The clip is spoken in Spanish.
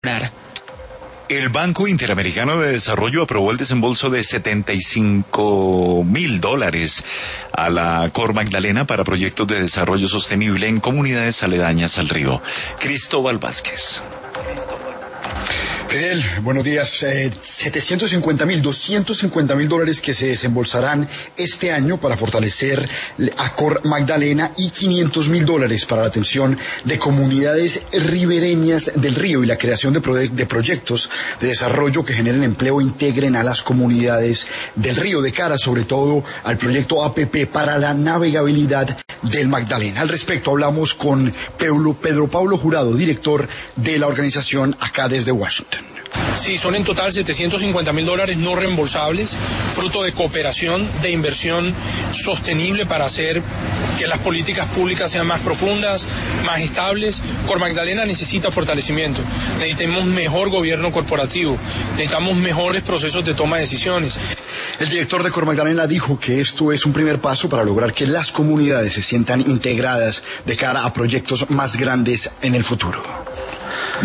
El Banco Interamericano de Desarrollo aprobó el desembolso de $75.000 a la Cor Magdalena para proyectos de desarrollo sostenible en comunidades aledañas al río. Cristóbal Vázquez. Fidel, buenos días. 250.000 dólares que se desembolsarán este año para fortalecer a Cor Magdalena y $500.000 para la atención de comunidades ribereñas del río y la creación de proyectos de desarrollo que generen empleo e integren a las comunidades del río, de cara sobre todo al proyecto APP para la navegabilidad del Magdalena. Al respecto hablamos con Pedro Pablo Jurado, director de la organización acá desde Washington. Sí, son en total $750.000 no reembolsables, fruto de cooperación, de inversión sostenible para hacer que las políticas públicas sean más profundas, más estables. Cor Magdalena necesita fortalecimiento, necesitamos mejor gobierno corporativo, necesitamos mejores procesos de toma de decisiones. El director de Cor Magdalena dijo que esto es un primer paso para lograr que las comunidades se sientan integradas de cara a proyectos más grandes en el futuro.